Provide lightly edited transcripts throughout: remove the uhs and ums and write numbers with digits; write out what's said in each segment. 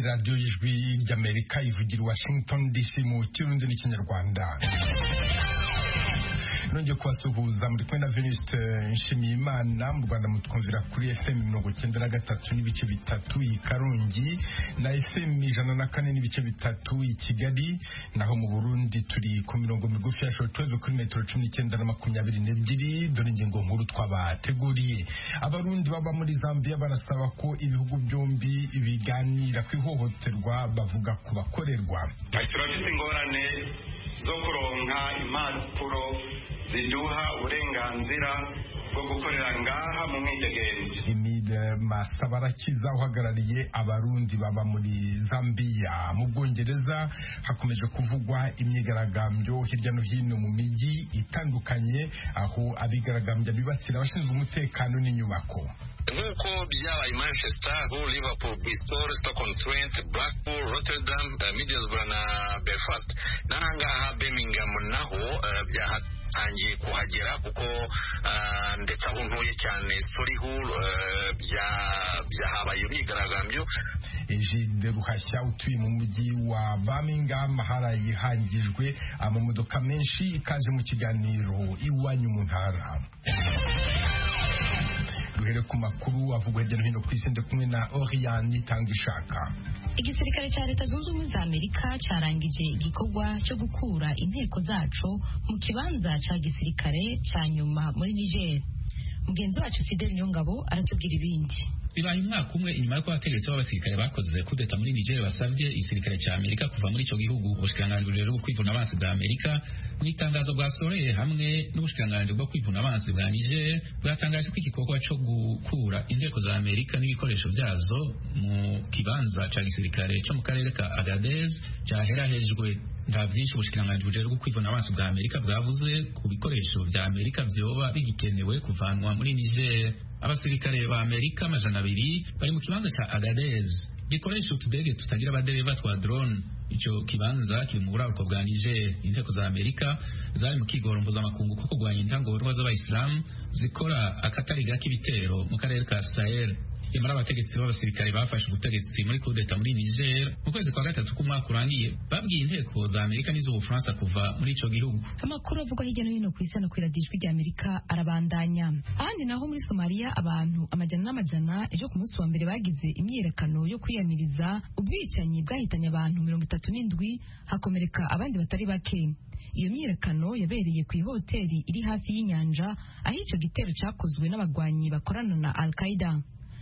radiyo y'ijwi ry'Amerika ivugira Washington DC mu kirundi n'ikinyarwanda. Nongeye kubasuhuza muri kumwe na Venuste Nshimiyimana. Mu Rwanda mutwumvira kuri FM 93 n'ibice bitatu i Karongi na FM 104 n'ibice bitatu i Kigali, naho mu Burundi turi ku mirongo migufi ya shortwave kuri metero 19 na 22. Dore ingingo nkuru twabateguriye. Abarundi baba muri Zambia barasaba ko ibihugu byombi biganira ku ihohoterwa bavuga ku bakorerwa. Turafise ingorane zo kuronka impapuro ziduha uburenganzira bwo gukorera ngaha mu mwidegenzo. Emile Masabarakiza uhagarariye abarundi baba muri Zambia. Mu Bwongereza hakomeje kuvugwa imyigaragambyo hirya no hino mu mijyi itandukanye, aho abigaragambya bibasira abashinzwe umutekano n'inyubako. Nk'uko byabaye Manchester, Liverpool, Bristol, Stoke-on-Trent, Blackpool, Rotterdam, Middlesbrough na Belfast, n'ahangaha Birmingham naho byahatangiye kuhagera kuko ndetse aho ntuye cyane Solihull byahabaye imyigaragambyo. Egide Ruhashya utuye mu mujyi wa Birmingham harayihangijwe amamodoka menshi. Ikaze mu kiganiro Iwanyu mu Ntara. Duhere ku makuru avugwa hirya no hino ku isi, kumwe na Oriane Tangishaka. Igisirikare cya Leta Zunze Ubumwe za Amerika cyarangije igikorwa cyo gukura inteko zaco mu kibanza cya gisirikare cya nyuma muri Niger. Mugenzi wacu Fidel Nyongabo aratubwira ibindi. Bibaye umwaka umwe inyuma y'uko abategetsi b'abasirikare bakoze kudeta muri Niger basabye igisirikare cya Amerika kuva muri icyo gihugu. Ubushikiranganji bwo kwivuna abansi bwa Amerika mu itangazo bwasoreye hamwe n'ubushikiranganji bwo kwivuna abansi bwa Niger bwatangaje ko igikorwa cyo gukura inteko za Amerika n'ibikoresho byazo mu kibanza cya gisirikare cyo mu karere ka Agadez cyaherahejwe. Nta byinshi ubushikiranganji bwo kwivuna abansi bwa Amerika bwavuze ku bikoresho bya Amerika byoba bigikenewe kuvanwa muri Niger. Abasirikare ba Amerika 200 bari mu kibanza cya Agadez gikoresha utudege tutagira abadereva twa drone. Icyo kibanza kiri mu buraruko bwa Niger. Inteko za Amerika zari mu kigoro mpuzamakungu ko kurwanya intangorwa z'abayisilamu zikora akatari gake ibitero mu karere ka Sahel. Yamara abategetsi b'abasirikare bafashe ubutegetsi muri kudeta muri Niger mu kwezi kwa gatatu k'umwaka urangiye babwiye inteko za Amerika n'iz'Ubufaransa kuva muri ico gihugu. Amakuru avugwa hirya no hino ku isi no kwiradijwe rya Amerika arabandanya. Ahandi naho muri Somalia abantu amajana n'amajana ejo ku munsi wa mbere bagize imyiyerekano yo kwiyamiriza ubwicanyi bwahitanye abantu 37 hakomereka abandi batari bake. Iyo myiyerekano yabereye ku ihoteli iri hafi y'inyanja aho ico gitero cyakozwe n'abagwanyi bakorana na Al-Qaeda.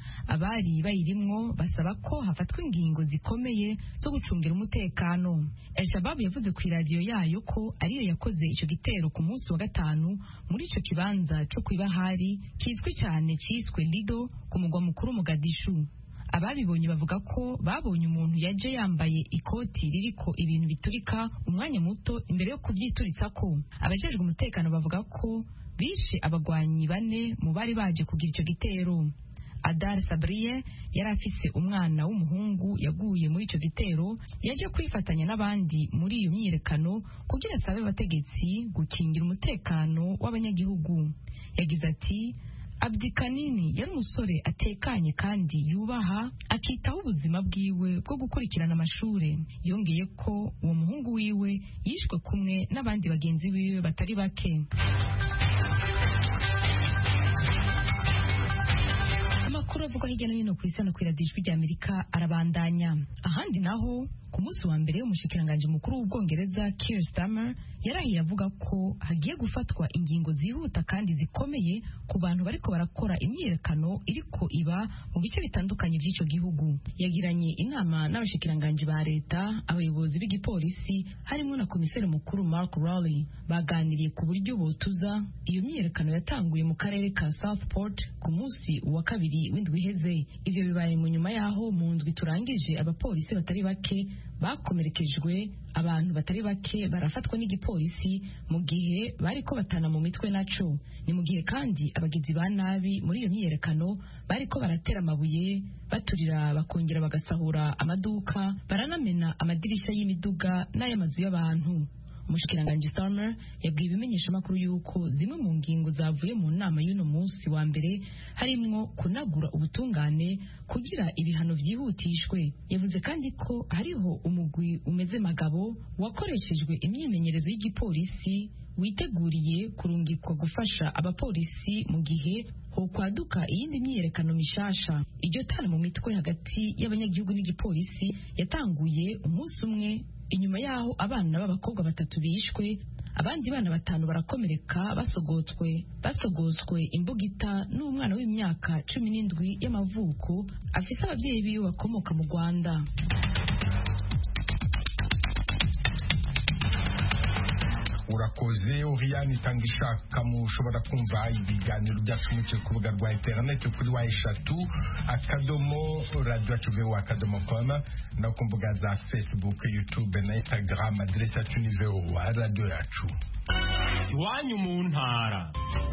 Abari bayirimwo basaba ko hafatwa ingingo zikomeye zo gucungira umutekano. El-Shabaab yavuze ku radio yayo ko ariyo yakoze ico gitero ku munsi wa gatanu muri ico kibanza cyo kwibahari kizwi cyane cyiswe Lido ku mugwa mukuru Mogadishu. Ababibonye bavuga ko babonye umuntu yaje yambaye ikoti ririko ibintu biturika umwanya muto imbere yo kuvyituritsa ko. Abajejwe umutekano bavuga ko bishe abagwanyi 4 mu bari baje kugira ico gitero. Adar Sabriye yari afise umwana w'umuhungu yaguye muri ico gitero, yaje kwifatanya n'abandi muri iyo myiyerekano kugira asabe abategetsi gukingira umutekano w'abanyagihugu. Yagize ati Abdi Kanini yari umusore atekanye kandi yubaha, akitaho ubuzima bwiwe bwo gukurikirana amashure. Yongeye ko uwo muhungu wiwe yishwe kumwe n'abandi bagenzi biwe batari bake. Amakuru avuga hirya no hino ku isi no kwiradijwe rya Amerika arabandanya. Ahandi naho ku munsi wa mbere umushikiranganji mukuru w'Ubwongereza Keir Starmer yarahiye avuga ko hagiye gufatwa ingingo zihuta kandi zikomeye ku bantu bariko barakora imyiyerekano iriko iba mu bice bitandukanye by'ico gihugu. Yagiranye inama n'abashikiranganji ba leta, abayobozi b'igipolisi harimo na komiseri mukuru Mark Rowley. Baganiriye ku buryo botuza iyo myiyerekano yatanguye mu karere ka Southport ku munsi wa kabiri w'indwi iheze. Ivyo bibaye mu nyuma yaho mu ndwi turangije abapolisi batari bake bakomerekejwe, abantu batari bake barafatwa n'igipolisi mu gihe bariko batana mu mitwe naco. Ni mu gihe kandi abagizi ba nabi muri iyo myiyerekano bariko baratera amabuye, baturira bakongera bagasahura amaduka, baranamena amadirisha y'imiduga n'ay'amazu y'abantu. Umushikiranganji Starmer yabwiye ibimenyeshamakuru yuko zimwe mu ngingo zavuye mu nama y'uno munsi wa mbere harimwo kunagura ubutungane kugira ibihano vyihutishwe. Yavuze kandi ko hariho umugwi umeze magabo wakoreshejwe imyimenyerezo y'igipolisi witeguriye kurungikwa gufasha abapolisi mu gihe ho kwaduka iyindi myiyerekano mishasha. Iryo tana mu mitwe hagati y'abanyagihugu n'igipolisi yatanguye umunsi umwe inyuma yaho abana b'abakobwa 3 bishwe, abandi bana 5 barakomereka basogozwe imbugita n'umwana w'imyaka 17 y'amavuko afise abavyeyi biwe bakomoka mu Rwanda. urakoze Oriane Itangishaka. Mushobora kumva ibiganiro byacu muciye ku rubuga rwa internet kuri wa3.radio.com no ku mbuga za Facebook, YouTube na Instagram. Adresse yacu ni VOA Radio yacu. Iwanyu mu ntara.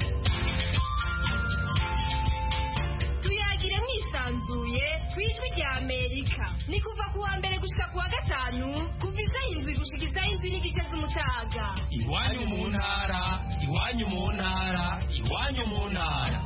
Tuyagire mwisanzuye kwijwi rya Amerika. Ni kuva ku wa mbere gushika ku wa gatanu kuva isaha 7 gushika isaha 7:30 z'umutaga. Iwanyu mu ntara, iwanyu mu ntara, iwanyu mu ntara.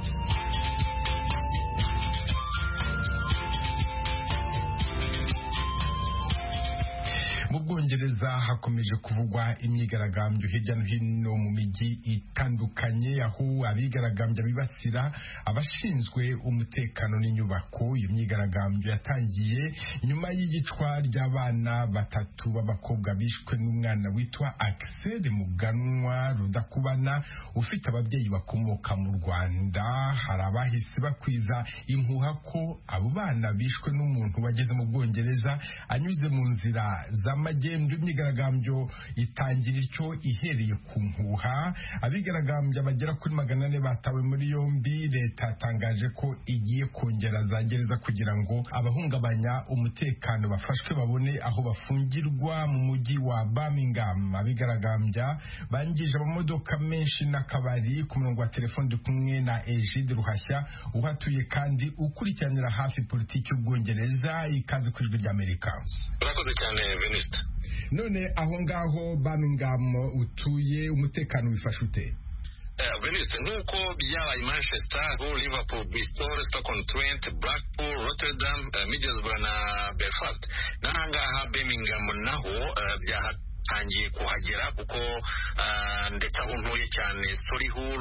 Mu Bwongereza hakomeje kuvugwa imyigaragambyo hirya no hino mu mijyi itandukanye, aho abigaragambya bibasira abashinzwe umutekano n'inyubako. Iyo myigaragambyo yatangiye nyuma y'igicwa ry'abana 3 b'abakobwa bishwe n'umwana witwa Axel Muganwa Rudakubana ufite ababyeyi bakomoka mu Rwanda. Hari abahise bakwiza impuha ko abo bana bishwe n'umuntu wageze mu Bwongereza anyuze mu nzira z'amagendo. Imyigaragambyo itangira icyo ihereye ku mpuha. Abigaragambya bagera kuri 400 batawe muri yombi. Leta yatangaje ko igiye kongera za gereza kugira ngo abahungabanya umutekano bafashwe babone aho bafungirwa mu mujyi wa Birmingham. Abigaragambya bangije amamodoka menshi n'akabari. Ku murongo wa telefone kumwe na Egide Ruhashya uhatuye kandi ukurikiranira hafi politiki y'Ubwongereza. Ikaze ku ijwi ry'Amerika. Urakoze cyane Venuste. None aho ngaho Birmingham utuye umutekano wifashe ute? Venuste, nk'uko byabaye Manchester, Liverpool, Bristol, Stoke-on-Trent, Blackpool, Rotterdam, Middlesbrough na Belfast, n'ahangaha Birmingham naho byahatangiye kuhagera kuko ndetse aho ntuye cyane Solihull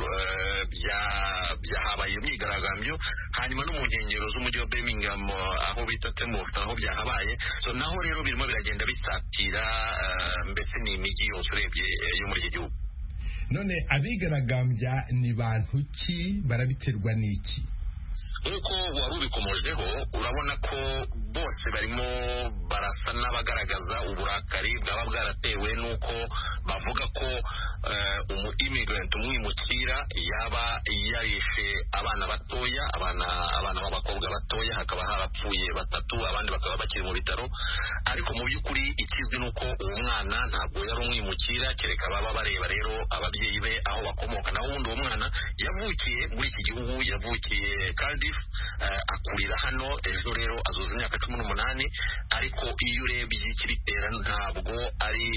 byahabaye imyigaragambyo, hanyuma no mu nkengero z'umujyi wa Birmingham aho bita Thamesford aho byahabaye. So naho rero birimo biragenda bisatira mbese ni imijyi yose urebye yo muri iki gihugu. None abigaragambya ni bantu ki, barabiterwa n'iki? Nk'uko wari ubikomojeho, urabona ko bose barimo barasa n'abagaragaza uburakari bwaba bwaratewe n'uko bavuga ko immigrant umwimukira yaba yarishe abana batoya, abana b'abakobwa batoya, hakaba harapfuye 3, abandi bakaba bakiri mu bitaro. Ariko mu by'ukuri ikizwi nuko uwo mwana ntabwo yari umwimukira, kereka baba bareba rero ababyeyi be aho bakomoka. Naho ubundi uwo mwana yavukiye muri iki gihugu, yavukiye Cardiff, akurira hano. Ejo rero azuza imyaka 18, ariko iyo urebye ikibitera ntabwo ari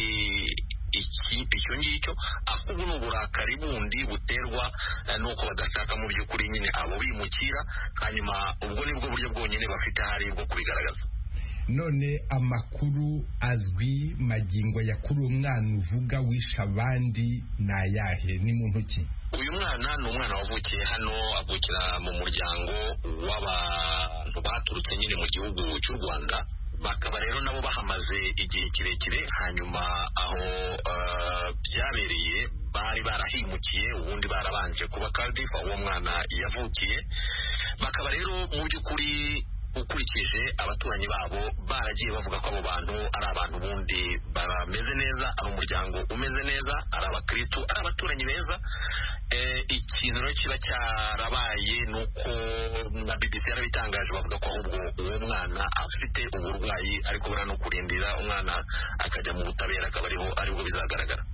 icyo ngicyo, ahubwo ni uburakari bundi buterwa nuko badashaka mu by'ukuri nyine abo bimukira, hanyuma ubwo nibwo buryo bwonyine bafite hari bwo kubigaragaza. None amakuru azwi magingo ya kuri umwana uvuga wishe abandi nayahe, ni muntu ki? Uyu mwana ni umwana wavukiye hano, avukira mu muryango w'abantu baturutse nyine mu gihugu cy'u Rwanda. Bakaba rero nabo bahamaze igihe kirekire, hanyuma aho byabereye bari barahimukiye, ubundi barabanje kuba Cardiff aho uwo mwana yavukiye. Bakaba rero mu by'ukuri ukurikije abaturanyi babo baragiye bavuga ko abo bantu ari abantu bundi bameze neza, ari umuryango umeze neza, ari abakristo, ari abaturanyi beza. Ikintu rero kiba cyarabaye nuko na BBC yarabitangaje, bavuga ko ahubwo uwo mwana afite uburwayi, ariko bara no kurindira umwana akajya mu butabera, akaba aribwo bizagaragara.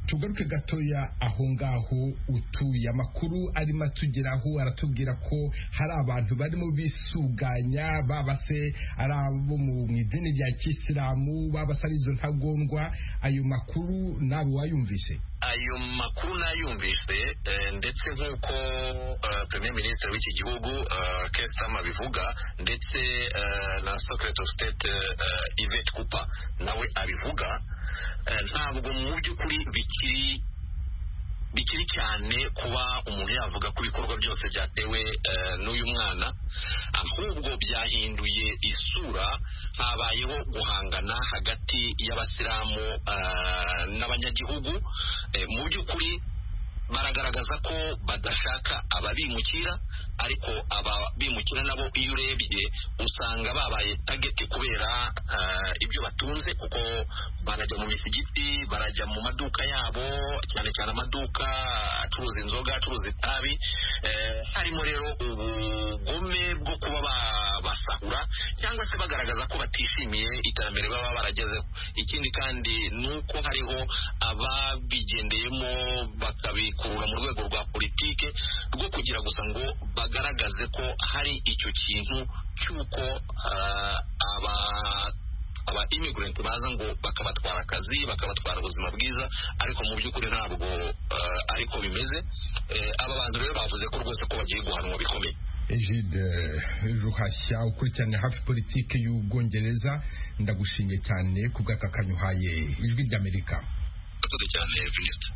tugaruke gatoya aho ngaho utuye. Amakuru arimo atugeraho aratubwira ko hari abantu barimo bisuganya, baba se ari abo mu idini rya Kisilamu, baba se ari izo ntagondwa. Ayo makuru nawe wayumvise? Ayo makuru nayumvise, ndetse nk'uko Premier Minister w'iki gihugu Keir Starmer abivuga, ndetse na Secretary of State Yvette Cooper nawe abivuga, ntabwo mu by'ukuri bikiri cyane kuba umuntu yavuga ko ibikorwa byose byatewe n'uyu mwana, ahubwo byahinduye isura. Habayeho guhangana hagati y'abasilamu n'abanyagihugu. Mu by'ukuri baragaragaza ko badashaka ababimukira, ariko ababimukira nabo iyo urebye usanga babaye target kubera ibyo batunze, kuko barajya mu misigiti, barajya mu maduka yabo, cyane cyane amaduka acuruza inzoga, acuruza itabi. Harimo rero ubugome bwo kuba basahura cyangwa se bagaragaza ko batishimiye iterambere baba baragezeho. Ikindi kandi nuko hariho ababigendeyemo bakabikurura mu rwego rwa politike rwo kugira gusa ngo bagaragaze ko hari icyo kintu cy'uko aba immigrant baza ngo bakabatwara akazi, bakabatwara ubuzima bwiza, ariko mu by'ukuri ntabwo ariko bimeze. Aba bantu rero bavuze ko rwose ko bagiye guhanwa bikomeye. Egide Ruhashya, ukurikirana hafi politike y'Ubwongereza, ndagushimye cyane ku bw'aka kanyuhaye Ijwi ry'Amerika. Urakoze cyane Vincent.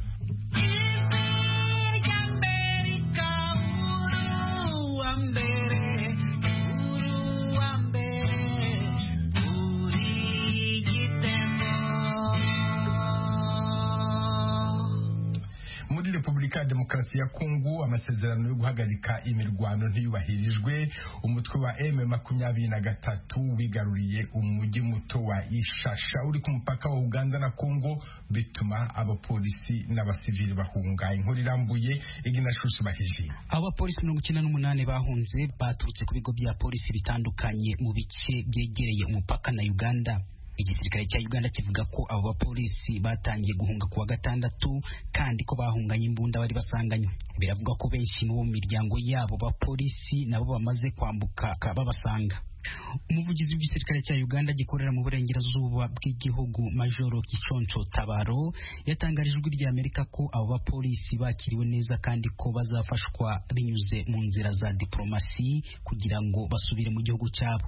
Muri Repubulika ya Demokarasi ya Kongo, amasezerano yo guhagarika imirwano ntiyubahirijwe. Umutwe wa M23 wigaruriye umujyi muto wa Ishasha uri ku mupaka wa Uganda na Kongo, bituma abapolisi n'abasivili bahunga. Inkuru irambuye Iginashushu Bahiji. Abapolisi 98 bahunze baturutse ku bigo bya polisi bitandukanye mu bice byegereye umupaka na Uganda. Igisirikare cya Uganda kivuga ko abo bapolisi batangiye guhunga kuwa gatandatu, kandi ko bahunganye imbunda bari basanganywe. Biravuga ko benshi mu miryango yabo bapolisi nabo bamaze kwambuka babasanga. Umuvugizi w'igisirikare cya Uganda gikorera mu burengerazuba bw'igihugu, Majoro Kichoncho Tabaro, yatangarije Ijwi ry'Amerika ko abo bapolisi bakiriwe neza kandi ko bazafashwa binyuze mu nzira za diplomasi kugira ngo basubire mu gihugu cyabo.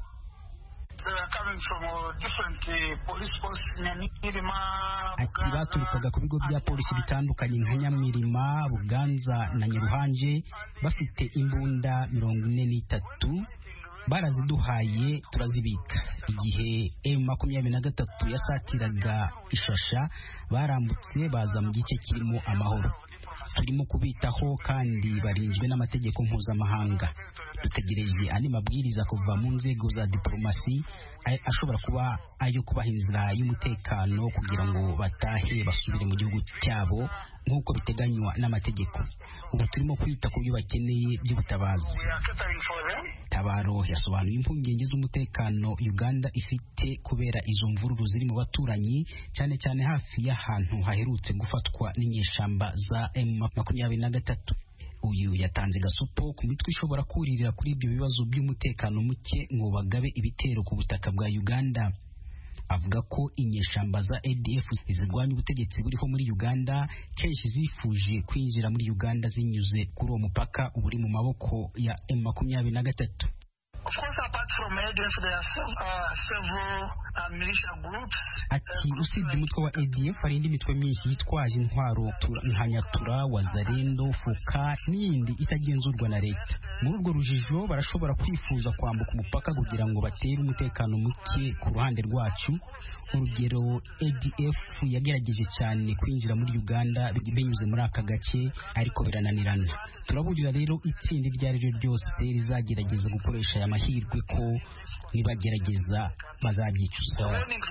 Ati baturukaga ku bigo bya polisi bitandukanye nka Nyamirima, Buganza na Nyaruhanje, bafite imbunda 43, baraziduhaye turazibika. Igihe M23 yasatiraga Ishasha, barambutse baza mu gice kirimo amahoro. Turimo kubitaho kandi barinzwe n'amategeko mpuzamahanga. Dutegereje andi mabwiriza kuva mu nzego za diplomasi ashobora kuba ayo kubaha inzira y'umutekano kugira ngo batahe basubire mu gihugu cyabo nk'uko biteganywa n'amategeko. Ubu turimo kwita ku byo bakeneye by'ubutabazi. Tabaro yasobanuye impungenge z'umutekano Uganda ifite kubera izo mvururu ziri mu baturanyi, cyane cyane hafi y'ahantu haherutse gufatwa n'inyeshamba za M23. Uyu yatanze gasopo ku mitwe ishobora kuririra kuri ibyo bibazo by'umutekano muke ngo bagabe ibitero ku butaka bwa Uganda. Avuga ko inyeshamba za ADF zirwanya ubutegetsi buriho muri Uganda kenshi zifuje kwinjira muri Uganda zinyuze kuri uwo mupaka uri mu maboko ya M23. Of course, apart from ADF, there are several militia groups. Ati usibye umutwe wa ADF hari indi mitwe myinshi yitwaje intwaro nka Nyatura, Wazalendo, Fuka n'iyindi itagenzurwa na leta. Muri urwo rujijo barashobora kwifuza kwambuka umupaka kugira ngo batere umutekano muke ku ruhande rwacu. Urugero, ADF yagerageje cyane kwinjira muri Uganda binyuze muri aka gace, ariko birananirana. Turaburira rero itsinda iryo ari ryo ryose rizagerageza gukoresha aya mahirwe ko nibagerageza bazabyicuza.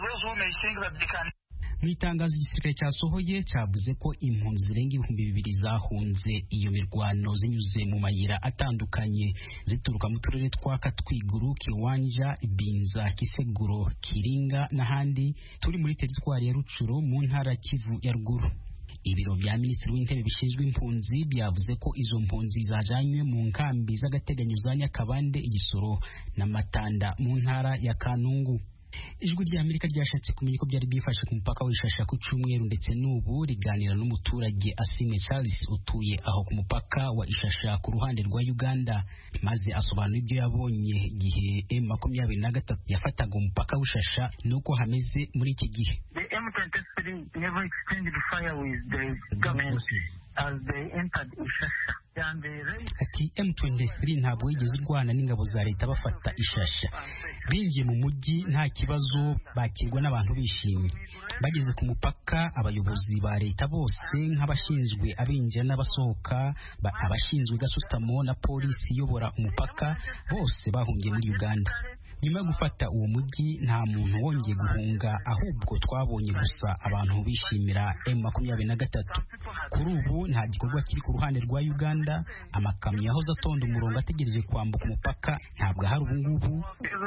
Mu itangazo igisirikare cyasohoye cyavuze ko impunzi zirenga 2,000 zahunze iyo mirwano zinyuze mu mayira atandukanye zituruka mu turere twa Katwiguru, Kiwanja, Ibinza, Kiseguro, Kiringa n'ahandi turi muri teritwari ya Rucuro mu ntara Kivu ya ruguru. Ibiro bya Minisitiri w'Intebe bishinzwe impunzi byavuze ko izo mpunzi zajanywe mu nkambi z'agateganyo za Nyakabande, Igisoro na Matanda mu ntara ya Kanungu. Ijwi rya Amerika ryashatse kumenya ko byari byifashe ku mupaka w'Ishasha ku cyumweru, ndetse n'ubu riganira n'umuturage Asime Charles utuye aho ku mupaka wa Ishasha ku ruhande rwa Uganda, maze asobanura ibyo yabonye igihe M23 yafataga umupaka w'Ishasha nuko hameze muri iki gihe. The M23 never exchanged fire with the government as they entered Ishasha. Ati M23 ntabwo yigeze irwana n'ingabo za leta bafata Ishasha. Binjiye mu mujyi nta kibazo, bakirwa n'abantu bishimye. Bageze ku mupaka, abayobozi ba leta bose nk'abashinzwe abinjira n'abasohoka, abashinzwe gasutamo na polisi iyobora umupaka, bose bahungiye muri Uganda. Nyuma yo gufata uwo mujyi nta muntu wongeye guhunga, ahubwo twabonye gusa abantu bishimira M23. Kuri ubu nta gikorwa kiri ku ruhande rwa Uganda, amakamyo yahoze atonda umurongo ategereje kwambuka umupaka ntabwo ahari ubu ngubu.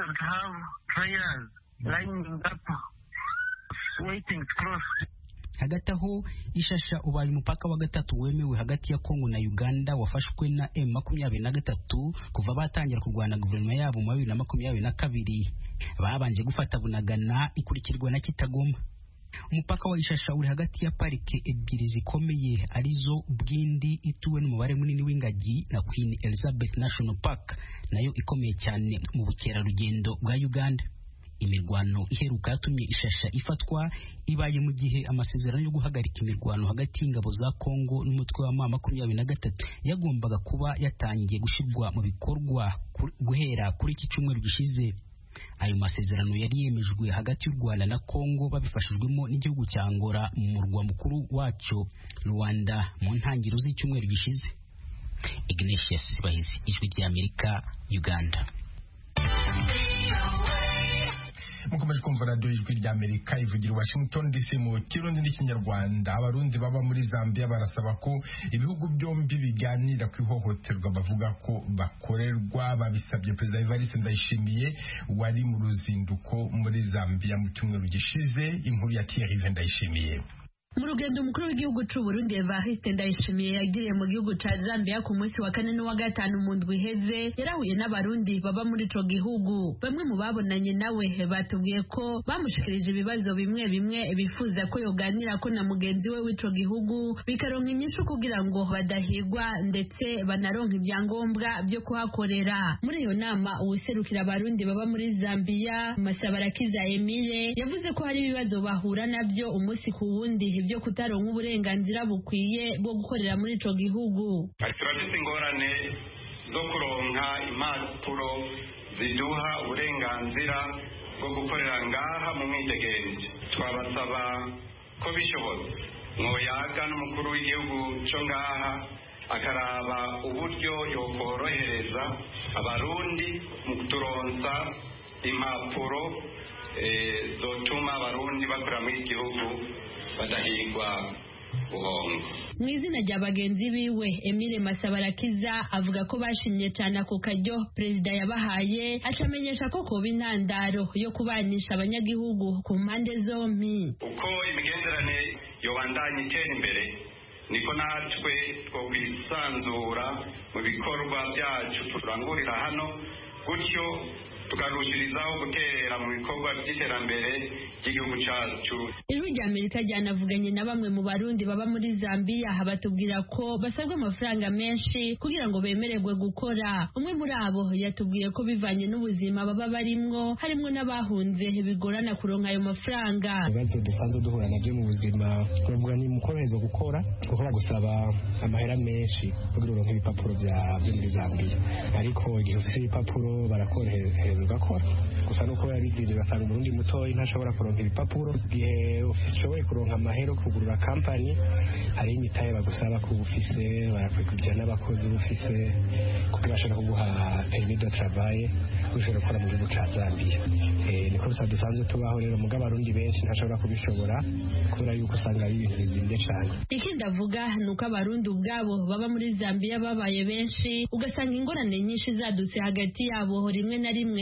Hagati aho Ishasha ubaye umupaka wa gatatu wemewe hagati ya Kongo na Uganda wafashwe na M23 kuva batangira kurwana guverinoma yabo mu 2022. Babanje gufata Bunagana ikurikirwa na Kitagoma. Umupaka wa Ishasha uri hagati ya parike ebyiri zikomeye arizo Bwindi ituwe n'umubare munini w'ingagi na Queen Elizabeth National Park, nayo ikomeye cyane mu bukerarugendo bwa Uganda. Imirwano iheruka yatumye Ishasha ifatwa ibaye mu gihe amasezerano yo guhagarika imirwano hagati y'ingabo za Kongo n'umutwe wa M23 yagombaga kuba yatangiye gushirwa mu bikorwa guhera kuri iki cyumweru gishize. Ayo masezerano yari yemejwe hagati y'u Rwanda na Kongo babifashijwemo n'igihugu cya Angola mu murwa mukuru wacyo Rwanda mu ntangiriro z'icyumweru gishize. Ignatius Bahizi, Ijwi rya Amerika, Uganda. Mukomeje kumva radio Ijwi rya Amerika ivugira Washington DC mu Kirundi n'Ikinyarwanda. Abarundi baba muri Zambia barasaba ko ibihugu byombi biganira ku ihohoterwa bavuga ko bakorerwa. Babisabye Perezida Evariste Ndayishimiye wari mu ruzinduko muri Zambia mu cyumweru gishize. Inkuru ya Thierry Ndayishimiye. Mu rugendo mukuru w'igihugu cy'u Burundi Evariste Ndayishimiye yagiriye mu gihugu ca Zambia ku munsi wa 4 n'uwa 5 mu ndwi iheze, yarahuye n'abarundi baba muri ico gihugu. Bamwe mu babonanye nawe batubwiye ko bamushikirije ibibazo bimwe bimwe bifuza ko yoganira ko na mugenzi we w'ico gihugu bikaronka inyishu kugira ngo badahigwa ndetse banaronka ibyangombwa byo kuhakorera. Muri iyo nama uwuserukira abarundi baba muri Zambia Masabarakiza Emile yavuze ko hari ibibazo bahura nabyo umunsi ku wundi byo kutaronka uburenganzira bukwiye bwo gukorera muri ico gihugu. Turafise ingorane zo kuronka impapuro ziduha uburenganzira bwo gukorera ngaha mu mwidegenzi. Twabasaba ko bishobotse mwoyaga n'umukuru w'igihugu cyo ngaha akaraba uburyo yokorohereza abarundi mu kuturonsa impapuro zotuma abarundi bakora muri igihugu badahigwa buhongo. Mu izina rya bagenzi biwe Emile Masabarakiza avuga ko bashimye cyane ako karyo perezida yabahaye, acamenyesha ko kuba intandaro yo kubanisha abanyagihugu ku mpande zombi. Uko imigenderanire yobandanya itera imbere niko natwe twokwisanzura mu bikorwa byacu turangurira hano, gutyo tukarushirizaho guterera mu bikorwa by'iterambere ry'igihugu cyacu. Ijwi rya Amerika ryanavuganye na bamwe mu barundi baba muri Zambia, batubwira ko basabwa amafaranga menshi kugira ngo bemererwe gukora. Umwe muri abo yatubwiye ko bivanye n'ubuzima baba barimwo, harimwo n'abahunze bigorana kuronka ayo mafaranga. Ibibazo dusanzwe duhura nabyo mu buzima bavuga ni mukorohereza gukora kuko bagusaba amahera menshi kugira uronke ibipapuro byo muri Zambia, ariko igihe ufite ibipapuro barakorohereza ugakora. Gusa nuko yabigize basanga umurundi mutoyi ntashobora kuronka ibipapuro. Igihe ushoboye kuronka amahera kugurura kampani, hari imitahe bagusaba ko ufise, barakwikujya n'abakozi ufise kugira bashaka kuguha permis de travail ushobora gukora mu gihugu ca Zambia. Niko rusa dusanzwe tubaho rero, mugabo abarundi benshi ntashobora kubishobora kubera yuko usanga ari ibintu bizimvye cane. Ikindi avuga nuko abarundi ubwabo baba muri Zambia babaye benshi, ugasanga ingorane nyinshi zadutse hagati yabo, rimwe na rimwe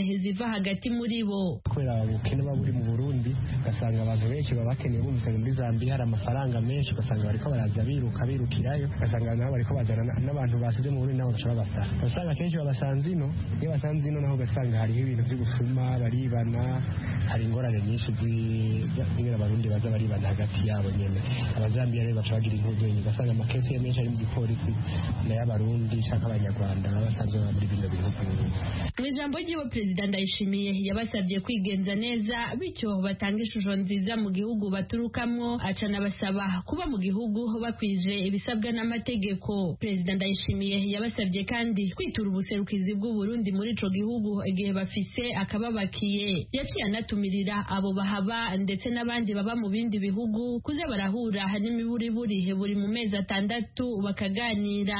ziva hagati muri bo. Kubera ubukene buba buri mu Burundi ugasanga abantu benshi baba bakeneye bumvise muri Zambia hari amafaranga menshi ugasanga bariko baraza birukirayo ugasanga nabo bariko bazana n'abantu basize mu Burundi nabo bashobora basara ugasanga kenshi babasanze ino iyo basanze ino naho ugasanga hariho ibintu vyo gusuma baribana hari ingorane nyinshi z'ingera abarundi baza baribana hagati yabo nyene abazambiya rero baca bagira intuzo nyinshi ugasanga amakesi menshi ari mu gipolisi n'ay'abarundi canke abanyarwanda basanzwe muri bino bihugu. Mu ijambo ry'iwe Perezida Ndayishimiye yabasabye kwigenza neza bityo batanga ishusho nziza mu gihugu baturukamwo acana basaba kuba mu gihugu bakwije ibisabwa n'amategeko. Perezida Ndayishimiye yabasabye kandi kwitura ubuserukizi bw'u Burundi muri ico gihugu igihe bafise akababakiye. Yaciye anatumirira abo bahaba ndetse n'abandi baba mu bindi bihugu kuza barahura n'imiburiburi buri mu mezi 6 bakaganira.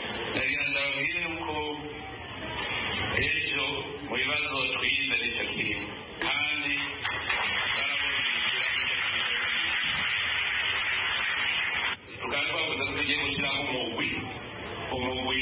Ejo mu bibazo twize nicyo kirimo kandi tukaba twavuze ko tugiye gushyiraho umugwi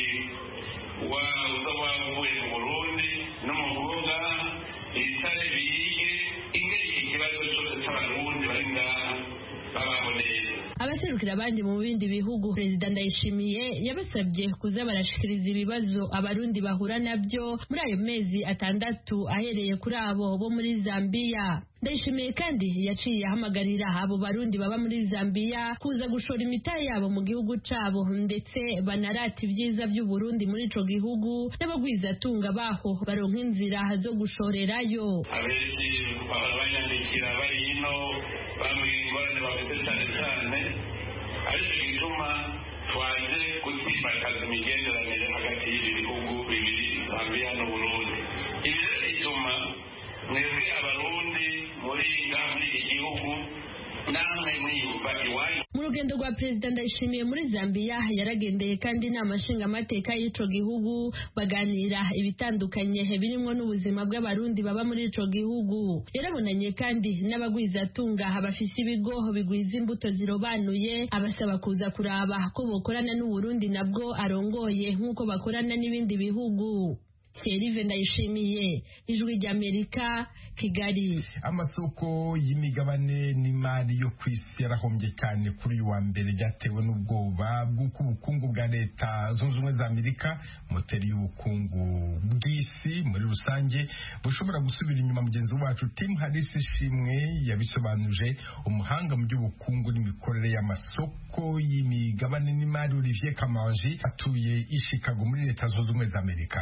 uza wavuye mu Burundi n'umukobwa bicare bige ingene iki kibazo cyose cy'abarundi bari ngaha babaho neza. Abaserukira abandi mu bindi bihugu Perezida Ndayishimiye yabasabye kuza barashikiriza ibibazo abarundi bahura nabyo muri ayo mezi 6 ahereye kuri abo bo muri Zambia. Ndayishimiye kandi yaciye ahamagarira abo barundi baba muri Zambia kuza gushora imitahe yabo mu gihugu cabo ndetse banarata ibyiza by'u Burundi muri ico gihugu n'abagwizatunga baho baronka inzira zo gushorerayo. Abenshi babanyandikira bari ino bambwira ingorane bafise cyane ariko gituma twaje gutsimbataza imigenderanire hagati y'ibi bihugu bibiri Zambia n'Uburundi. Ibi bituma mwebwe abarundi muri iki gihugu namwe mwiyumva iwanyu. Mu rugendo rwa Perezida Ndayishimiye muri Zambia yaragendeye kandi inama nshingamateka y'ico gihugu baganira ibitandukanye birimwo n'ubuzima bw'abarundi baba muri ico gihugu. Yarabonanye kandi n'abagwizatunga bafise ibigo bigwiza imbuto zirobanuye abasaba kuza kuraba ko bokorana n'u Burundi nabwo arongoye nk'uko bakorana n'ibindi bihugu. Thierry Ndayishimiye, Ijwi ry'Amerika, Kigali. Amasoko y'imigabane n'imari yo kwisi yarahombye cyane kuri uyu wa mbere byatewe n'ubwoba bw'uko ubukungu bwa leta zunze ubumwe za Amerika moteri y'ubukungu bw'isi muri rusange bushobora gusubira inyuma. Mugenzi wacu Tim Harris Ishimwe yabisobanuje umuhanga mu by'ubukungu n'imikorere y'amasoko y'imigabane n'imari Olivier Kamanzi atuye i Chicago muri leta zunze ubumwe za Amerika.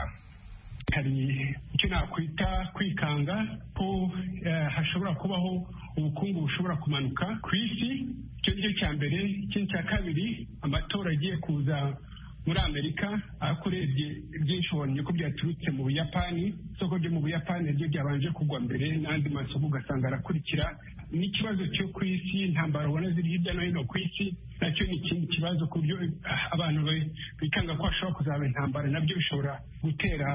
Hari icyo nakwita kwikanga ko hashobora kubaho ubukungu bushobora kumanuka ku isi. Icyo nicyo cya mbere. Ikindi cya kabiri, amatora agiye kuza muri Amerika aho urebye byinshi ubonye ko byaturutse mu Buyapani. Isoko ryo mu Buyapani ryo ryabanje kugwa mbere n'andi masoko ugasanga arakurikira. N'ikibazo cyo ku isi, intambara ubona ziri hirya no hino ku isi nacyo ni ikindi kibazo ku buryo abantu bikanga ko hashobora kuzaba intambara, nabyo bishobora gutera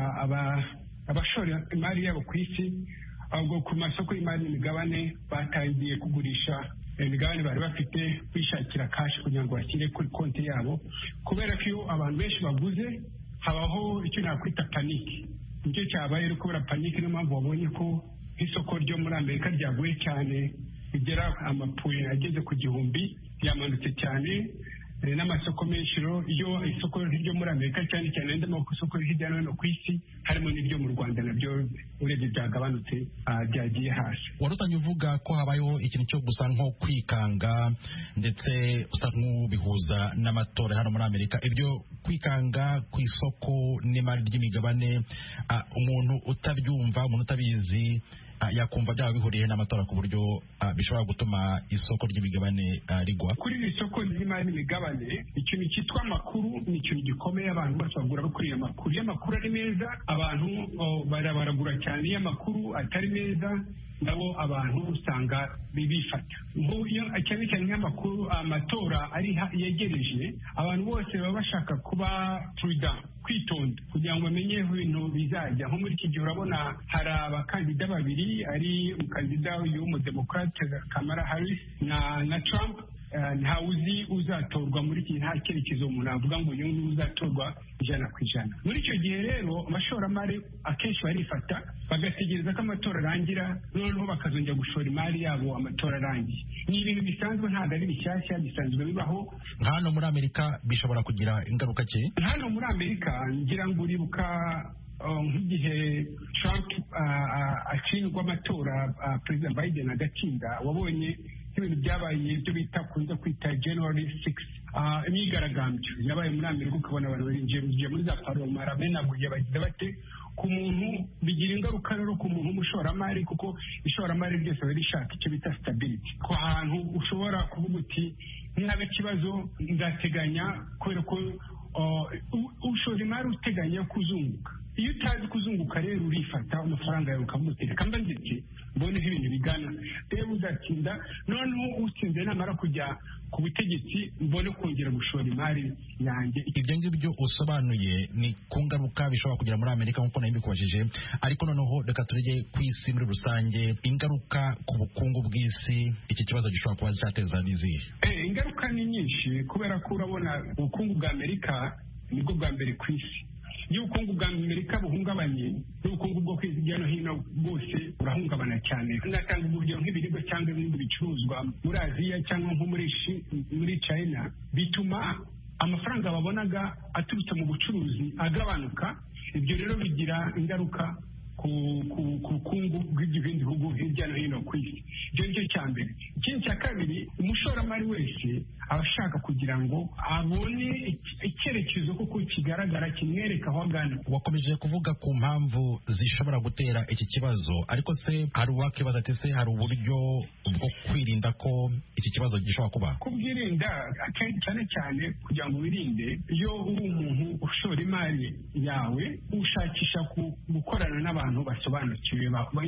abashora imari yabo ku isi. Ahubwo ku masoko y'imari n'imigabane batangiye kugurisha imigabane bari bafite bishakira kashi kugira ngo bashyire kuri konti yabo, kubera ko iyo abantu benshi baguze habaho icyo nakwita paniki. Nicyo cyabaye rero kubera paniki, niyo mpamvu wabonye ko nk'isoko ryo muri Amerika ryaguye cyane bigera amapuye ageze ku 1000 yamanutse cyane. N'amasoko menshi iyo isoko ryo muri Amerika cyane cyane n'amasoko hirya no hino ku isi harimo n'ibyo mu Rwanda nabyo urebye byagabanutse byagiye hasi. Warutanye uvuga ko habayeho ikintu cyo gusa nko kwikanga ndetse usa nk'ubihuza n'amatora hano muri Amerika. Ibyo kwikanga ku isoko n'imari ry'imigabane umuntu utabyumva, umuntu utabizi yakumva byaba bihuriye n'amatora ku buryo bishobora gutuma isoko ry'imigabane rigwa. Kuri iri soko ry'imari n'imigabane ikintu cyitwa amakuru ni ikintu gikomeye. Abantu bose bagura bakuriye amakuru. Iyo amakuru ari meza abantu baragura cyane. Iyo amakuru atari meza nabo abantu usanga bifata. Cyane cyane nk'amakuru amatora ari yegereje, abantu bose baba bashaka kuba prudent, kwitonda kugira ngo bamenye ibintu bizajya. Nko muri iki gihe urabona hari abakandida babiri, ari umukandida w'umudemokrate Kamala Harris na Trump. nta uzi uzatorwa muri iki, nta cyerekezo umuntu avuga ngo uyu nguyu uzatorwa 100%. muri icyo gihe rero abashoramari akenshi barifata bagategereza ko amatora arangira, noneho bakazongera gushora imari yabo amatora arangiye. Ni ibintu bisanzwe, ntabwo ari bishyashya, bisanzwe bibaho. Hano muri Amerika bishobora kugira ingaruka ki? Hano muri Amerika ngira ngo uribuka nk'igihe Trump atsindwa amatora, President Biden agatsinda, wabonye ibintu byabaye ibyo bita kunze kwita January 6 imyigaragambyo yabaye muri Amerika, ukabona abantu barinjiye muri za paroma baramenaguye, bagize bate ku muntu, bigira ingaruka rero ku muntu w'umushoramari, kuko ishoramari ryose bari rishaka icyo bita stability, ku hantu ushobora kuvuga uti ntabe ikibazo ndateganya, kubera ko ushora imari uteganya kuzunguka. Iyo utazi kuzunguka rero urifata amafaranga yawe ukamutereka, mba ndetse mboneho ibintu bigana rero uzatsinda, noneho utsinze namara kujya ku butegetsi mbone kongera gushora imari yanjye. Ibyo ngibyo usobanuye ni ku ngaruka bishobora kugira muri Amerika nk'uko nayo mbikubajije, ariko noneho reka turege ku isi muri rusange, ingaruka ku bukungu bw'isi iki kibazo gishobora kuba cyateza n'izihe? Ingaruka ni nyinshi, kubera ko urabona ubukungu bwa Amerika nibwo bwa mbere ku isi. Iyo ubukungu bwa Amerika buhungabanye, n'ubukungu bwo hirya no hino bwose burahungabana cyane. Natanga uburyo nk'ibiribwa cyangwa ibindi bicuruzwa muri Aziya cyangwa nko muri China, bituma amafaranga babonaga aturutse mu bucuruzi agabanuka. Ibyo rero bigira ingaruka ku bukungu bw'ibindi bihugu hirya no hino ku isi. Ibyo ni cyo cya mbere. Ikindi cya kabiri, umushoramari wese aba ashaka kugira ngo abone icyerekezo kuko kigaragara kimwereka aho agana. Wakomeje kuvuga ku mpamvu zishobora gutera iki kibazo, ariko se hari uwakibaza ati se hari uburyo bwo kwirinda ko iki kibazo gishobora kuba? Kubwirinda cyane cyane kugira ngo wirinde, iyo uri umuntu ushora imari yawe ushakisha gukorana n'abantu basobanukiwe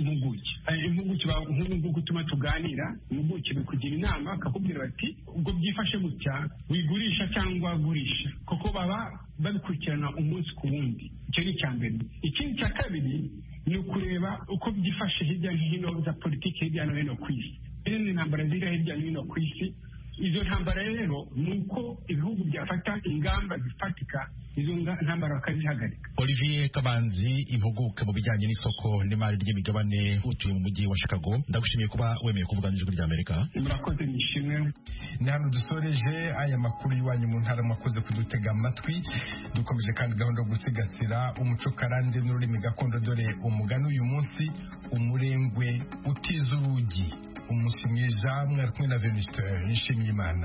impuguke nk'ubu gutuma tuganira, impuguke bikugira inama akakubwira bati ubwo byifashe gutya wigurisha cyangwa gurisha, kuko baba babikurikirana umunsi ku wundi. Icyo ni icya mbere. Ikindi cya kabiri ni ukureba uko byifashe hirya no hino za politiki hirya no hino ku isi. Ni intambara ziri hirya no hino ku isi. Izo ntambara rero ni uko ibihugu byafata ingamba zifatika, izo ntambara bakazihagarika. Olivier Kabanzi, impuguke mu bijyanye n'isoko n'imari ry'imigabane, utuye mu mujyi wa Chicago, ndagushimiye kuba wemeye kuvugana n'ijwi rya Amerika. Murakoze, nishimwe. Ni hano dusoreje aya makuru y'iwanyu mu ntara, mwakoze kudutega amatwi. Dukomeje kandi gahunda yo gusigasira umuco karande n'ururimi gakondo, dore umugani uyu munsi, umurengwe utiza urugi. Umunsi mwiza, mwari kumwe na Venuste Nshimiyimana.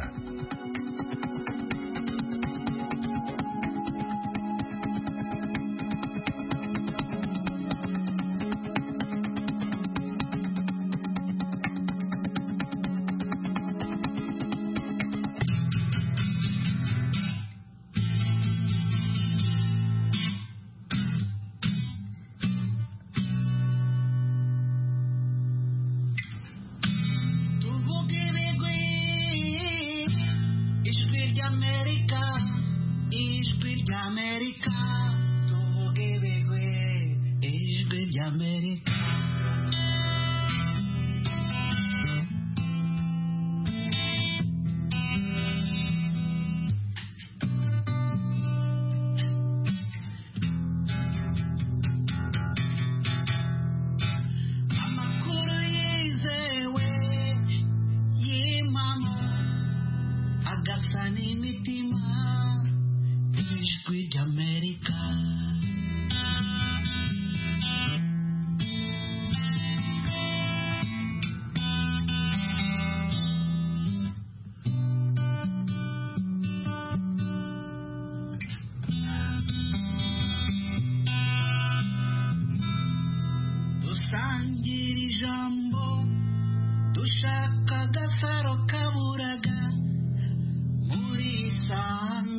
Dushaka agasaro kaburaga muri Isanga.